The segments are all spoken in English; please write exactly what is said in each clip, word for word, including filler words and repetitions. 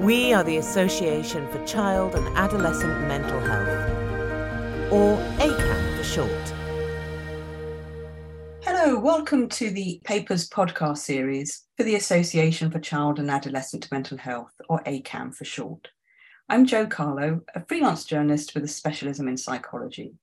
We are the Association for Child and Adolescent Mental Health, or A C A M for short. Hello, welcome to the Papers podcast series for the Association for Child and Adolescent Mental Health, or A C A M for short. I'm Jo Carlo, a freelance journalist with a specialism in psychology.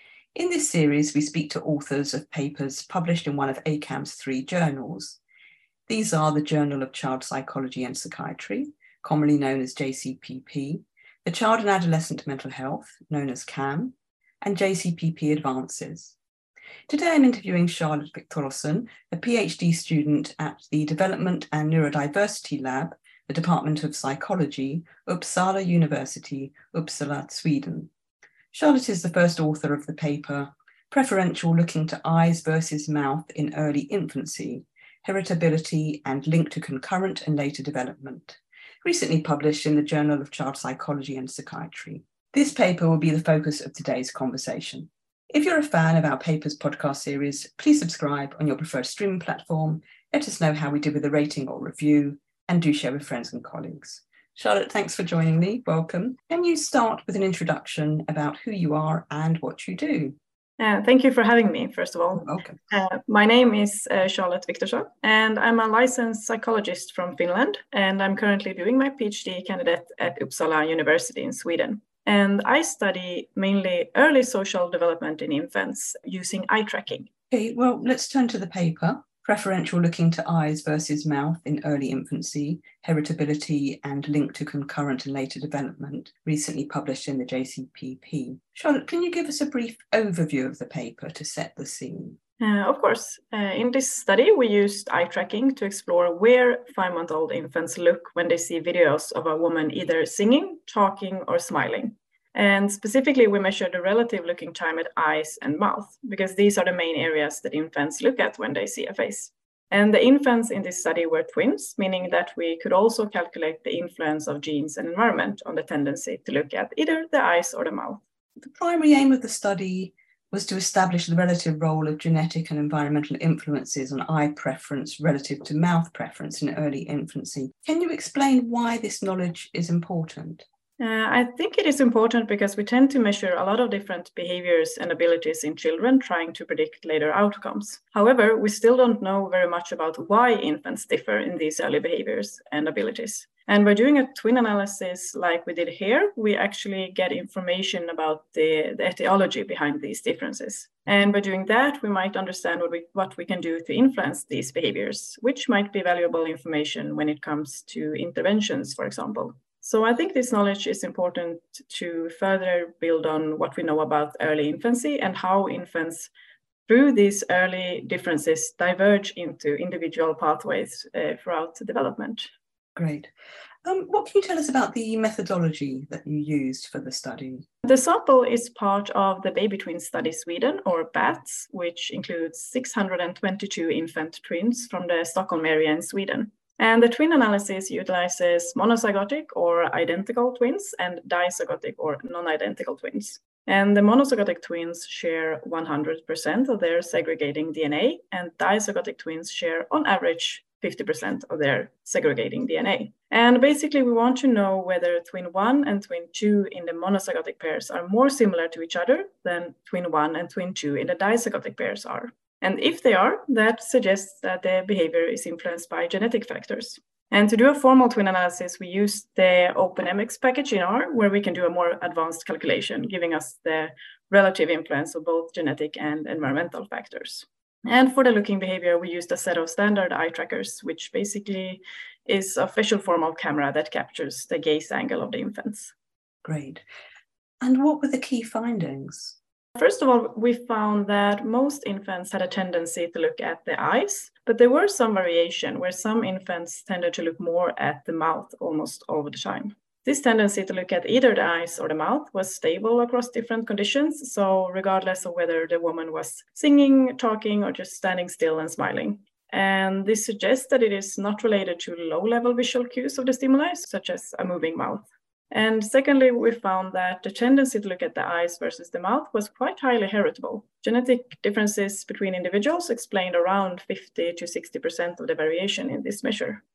In this series, we speak to authors of papers published in one of A C A M's three journals. These are the Journal of Child Psychology and Psychiatry, commonly known as J C P P, the Child and Adolescent Mental Health, known as C A M, and J C P P Advances. Today I'm interviewing Charlotte Viktorsson, a PhD student at the Development and Neurodiversity Lab, the Department of Psychology, Uppsala University, Uppsala, Sweden. Charlotte is the first author of the paper, Preferential Looking to Eyes versus Mouth in Early Infancy, Heritability and Link to Concurrent and Later Development, recently published in the Journal of Child Psychology and Psychiatry. This paper will be the focus of today's conversation. If you're a fan of our Papers podcast series, please subscribe on your preferred streaming platform, let us know how we did with the rating or review, and do share with friends and colleagues. Charlotte, thanks for joining me. Welcome. Can you start with an introduction about who you are and what you do? Uh, thank you for having me, first of all. You're welcome. Uh, my name is uh, Charlotte Viktorsson, and I'm a licensed psychologist from Finland, and I'm currently doing my PhD candidate at Uppsala University in Sweden. And I study mainly early social development in infants using eye tracking. Okay, well, let's turn to the paper. Preferential Looking to Eyes versus Mouth in Early Infancy, Heritability and Link to Concurrent and Later Development, recently published in the J C P P. Charlotte, can you give us a brief overview of the paper to set the scene? Uh, of course. Uh, in this study, we used eye tracking to explore where five-month-old infants look when they see videos of a woman either singing, talking, or smiling. And specifically, we measured the relative looking time at eyes and mouth, because these are the main areas that infants look at when they see a face. And the infants in this study were twins, meaning that we could also calculate the influence of genes and environment on the tendency to look at either the eyes or the mouth. The primary aim of the study was to establish the relative role of genetic and environmental influences on eye preference relative to mouth preference in early infancy. Can you explain why this knowledge is important? Uh, I think it is important because we tend to measure a lot of different behaviors and abilities in children, trying to predict later outcomes. However, we still don't know very much about why infants differ in these early behaviors and abilities. And by doing a twin analysis like we did here, we actually get information about the, the etiology behind these differences. And by doing that, we might understand what we, what we can do to influence these behaviors, which might be valuable information when it comes to interventions, for example. So I think this knowledge is important to further build on what we know about early infancy and how infants, through these early differences, diverge into individual pathways uh, throughout development. Great. Um, what can you tell us about the methodology that you used for the study? The sample is part of the Baby Twin Study Sweden, or BATS, which includes six hundred twenty-two infant twins from the Stockholm area in Sweden. And the twin analysis utilizes monozygotic or identical twins and dizygotic or non-identical twins. And the monozygotic twins share one hundred percent of their segregating D N A, and dizygotic twins share on average fifty percent of their segregating D N A. And basically we want to know whether twin one and twin two in the monozygotic pairs are more similar to each other than twin one and twin two in the dizygotic pairs are. And if they are, that suggests that the behavior is influenced by genetic factors. And to do a formal twin analysis, we use the OpenMX package in R, where we can do a more advanced calculation, giving us the relative influence of both genetic and environmental factors. And for the looking behavior, we used a set of standard eye trackers, which basically is a visual form of camera that captures the gaze angle of the infants. Great. And what were the key findings? First of all, we found that most infants had a tendency to look at the eyes, but there were some variation where some infants tended to look more at the mouth almost all the time. This tendency to look at either the eyes or the mouth was stable across different conditions, so regardless of whether the woman was singing, talking, or just standing still and smiling. And this suggests that it is not related to low-level visual cues of the stimuli, such as a moving mouth. And secondly, we found that the tendency to look at the eyes versus the mouth was quite highly heritable. Genetic differences between individuals explained around fifty to sixty percent of the variation in this measure.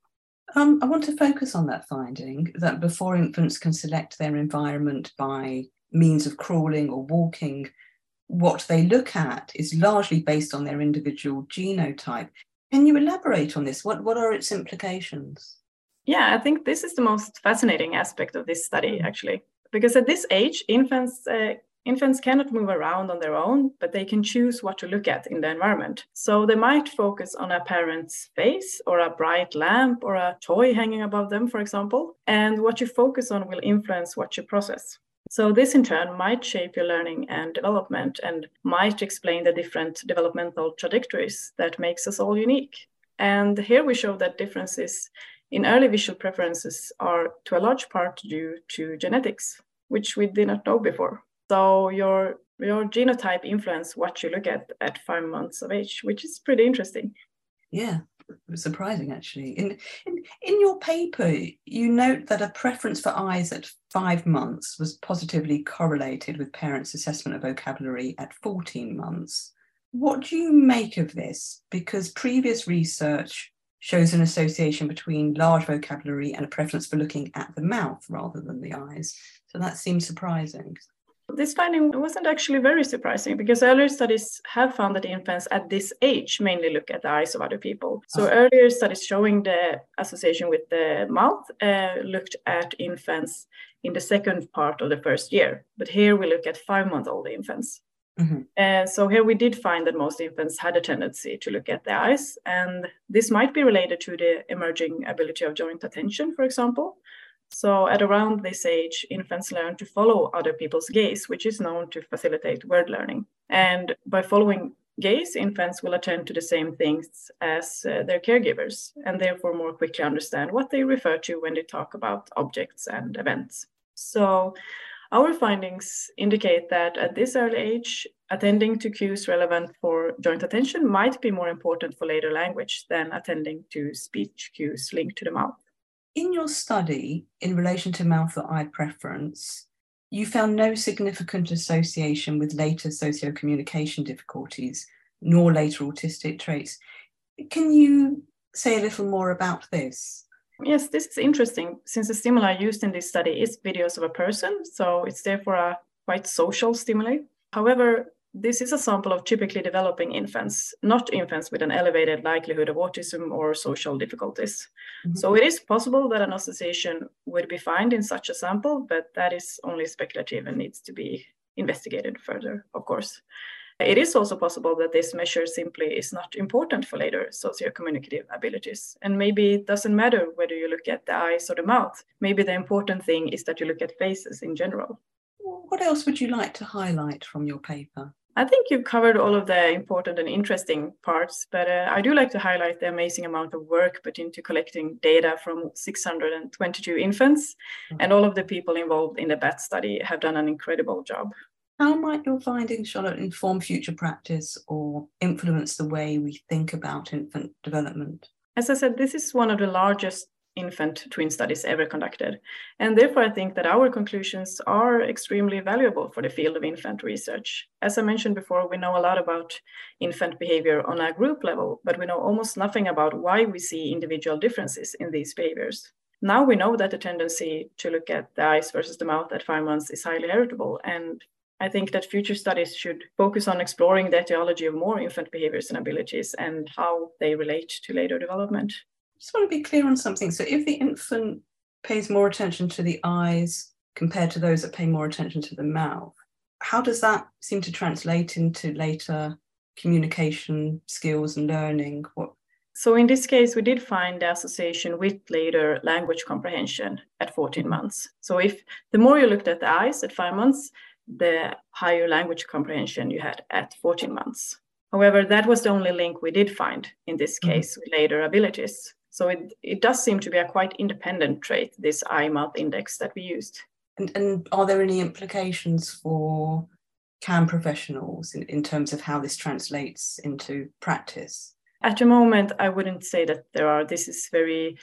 Um, I want to focus on that finding that before infants can select their environment by means of crawling or walking, what they look at is largely based on their individual genotype. Can you elaborate on this? What, what are its implications? Yeah, I think this is the most fascinating aspect of this study, actually, because at this age, infants uh, infants cannot move around on their own, but they can choose what to look at in the environment. So they might focus on a parent's face or a bright lamp or a toy hanging above them, for example. And what you focus on will influence what you process. So this in turn might shape your learning and development and might explain the different developmental trajectories that makes us all unique. And here we show that differences in early visual preferences are to a large part due to genetics, which we did not know before. So your, your genotype influences what you look at at five months of age, which is pretty interesting. Yeah, surprising actually. In, in, in your paper, you note that a preference for eyes at five months was positively correlated with parents' assessment of vocabulary at fourteen months. What do you make of this? Because previous research shows an association between large vocabulary and a preference for looking at the mouth rather than the eyes. So that seems surprising. This finding wasn't actually very surprising because earlier studies have found that infants at this age mainly look at the eyes of other people. So oh. earlier studies showing the association with the mouth uh, looked at infants in the second part of the first year. But here we look at five-month-old infants. Mm-hmm. Uh, so here we did find that most infants had a tendency to look at the eyes. And this might be related to the emerging ability of joint attention, for example. So at around this age, infants learn to follow other people's gaze, which is known to facilitate word learning. And by following gaze, infants will attend to the same things as uh, their caregivers, and therefore more quickly understand what they refer to when they talk about objects and events. So our findings indicate that at this early age, attending to cues relevant for joint attention might be more important for later language than attending to speech cues linked to the mouth. In your study, in relation to mouth or eye preference, you found no significant association with later socio-communication difficulties, nor later autistic traits. Can you say a little more about this? Yes, this is interesting, since the stimuli used in this study is videos of a person, so it's therefore a quite social stimuli. However, this is a sample of typically developing infants, not infants with an elevated likelihood of autism or social difficulties. Mm-hmm. So it is possible that an association would be found in such a sample, but that is only speculative and needs to be investigated further, of course. It is also possible that this measure simply is not important for later socio-communicative abilities. And maybe it doesn't matter whether you look at the eyes or the mouth. Maybe the important thing is that you look at faces in general. What else would you like to highlight from your paper? I think you've covered all of the important and interesting parts, but uh, I do like to highlight the amazing amount of work put into collecting data from six hundred twenty-two infants, mm-hmm. and all of the people involved in the B A T study have done an incredible job. How might your findings, Charlotte, inform future practice or influence the way we think about infant development? As I said, this is one of the largest infant twin studies ever conducted. And therefore, I think that our conclusions are extremely valuable for the field of infant research. As I mentioned before, we know a lot about infant behavior on a group level, but we know almost nothing about why we see individual differences in these behaviors. Now we know that the tendency to look at the eyes versus the mouth at five months is highly heritable, and I think that future studies should focus on exploring the etiology of more infant behaviors and abilities and how they relate to later development. I just want to be clear on something. So if the infant pays more attention to the eyes compared to those that pay more attention to the mouth, how does that seem to translate into later communication skills and learning? What? So in this case, we did find the association with later language comprehension at fourteen months. So if the more you looked at the eyes at five months, the higher language comprehension you had at fourteen months. However, that was the only link we did find in this case mm-hmm. with later abilities. So it, it does seem to be a quite independent trait, this eye-mouth index that we used. And, and are there any implications for C A M professionals in, in terms of how this translates into practice? At the moment, I wouldn't say that there are. This is very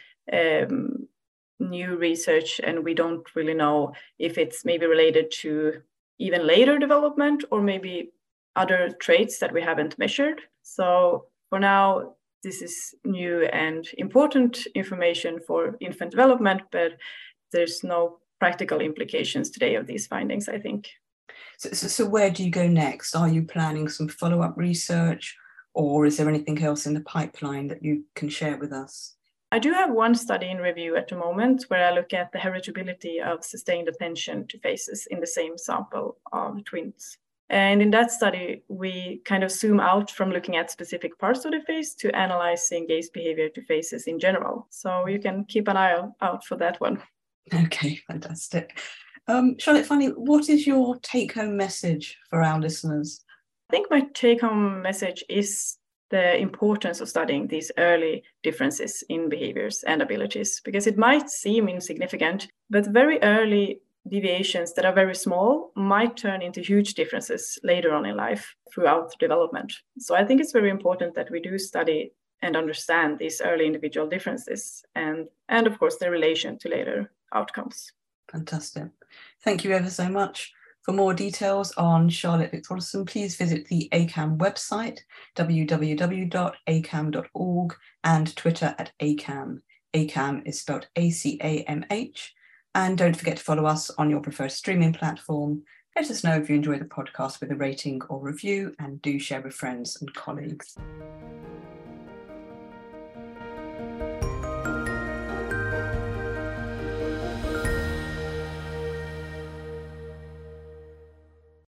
um, new research, and we don't really know if it's maybe related to even later development or maybe other traits that we haven't measured. So for now, this is new and important information for infant development, but there's no practical implications today of these findings, I think. So, so, so where do you go next? Are you planning some follow-up research, or is there anything else in the pipeline that you can share with us? I do have one study in review at the moment where I look at the heritability of sustained attention to faces in the same sample of twins. And in that study, we kind of zoom out from looking at specific parts of the face to analyzing gaze behavior to faces in general. So you can keep an eye out for that one. Okay, fantastic. Um, Charlotte, finally, what is your take-home message for our listeners? I think my take-home message is the importance of studying these early differences in behaviors and abilities, because it might seem insignificant, but very early deviations that are very small might turn into huge differences later on in life throughout development. So I think it's very important that we do study and understand these early individual differences and, and of course, their relation to later outcomes. Fantastic. Thank you ever so much. For more details on Charlotte Viktorsson, please visit the A C A M website, w w w dot a c a m dot org, and Twitter at A C A M. A C A M is spelled A C A M H. And don't forget to follow us on your preferred streaming platform. Let us know if you enjoy the podcast with a rating or review, and do share with friends and colleagues.